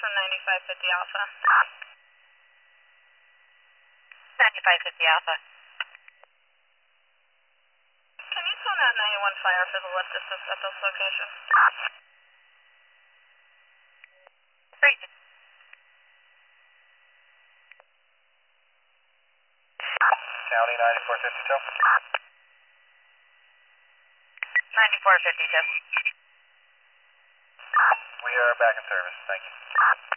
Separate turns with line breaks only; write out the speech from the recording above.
from 9550 Alpha.
9550 Alpha.
Can you tell out 91 Fire for the lift assist at this location?
Great.
County 9452.
9452.
We are back in service. Thank you.